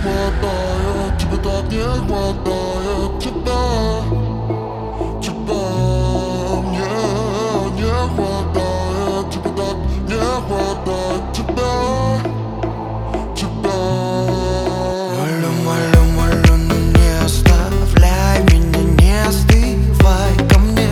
хватает, тебе так не хватает тебя. Тебя мне не хватает, тебе так не хватает тебя. Тебя. Молю, молю, молю, но не оставляй меня, не остывай ко мне.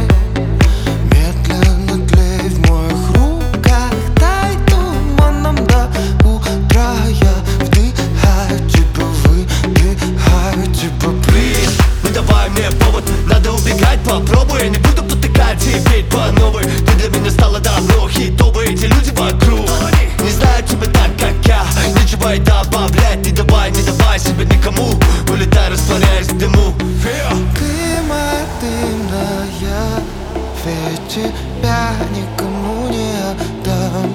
Медленно тлей в моих руках, дай туманом до утра. Я вдыхаю тебя, выдыхаю тебя, please. Ну давай мне повод, надо убегать, попробуй. Я не буду потыкать теперь по новой. Ты для меня стала давно хитовой. Эти люди вокруг не знают тебя так, как я. Нечего и добавлять, не давай себя никому. Улетай, растворяясь в дыму. Ты моя дымная, ведь тебя никому не отдам.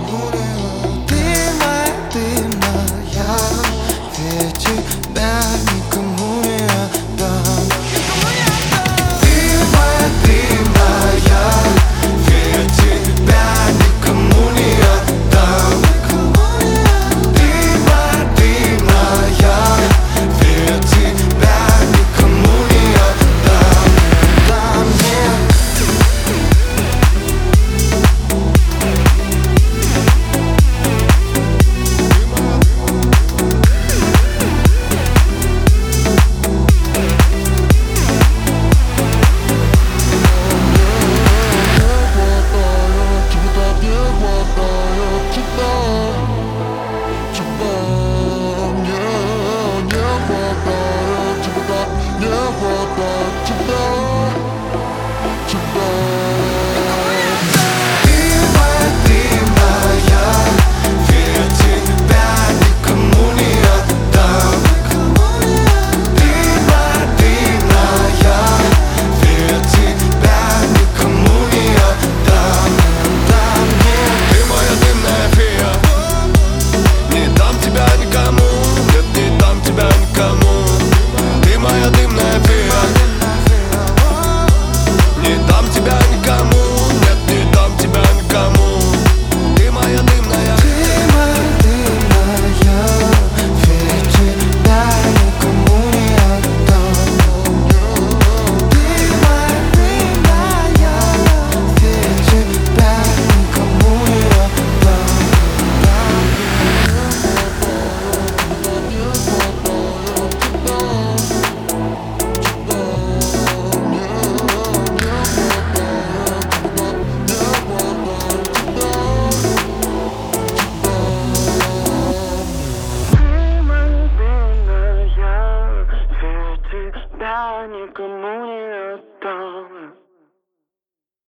Ты моя дымная, ведь тебя никому не отдам. Ты моя дымная, ведь тебя никому не отдам. Ты моя дымная, ведь тебя никому не отдам. Отдам мне. Тебя никому не отдам.